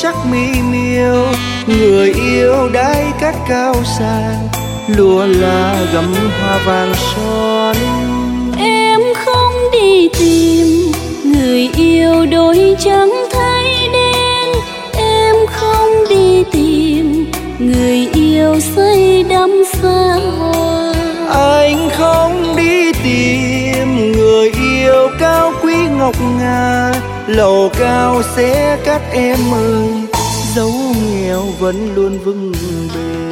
sắc mỹ miều. Người yêu đái cát cao xa, lúa lá gấm hoa vàng son. Em không đi tìm người yêu đôi trắng thay đen, em không đi tìm người yêu say đắm xa hoa. Anh không đi tìm người yêu cao quý ngọc ngà, lầu cao xé cát em ơi, dấu nghèo vẫn luôn vững bền.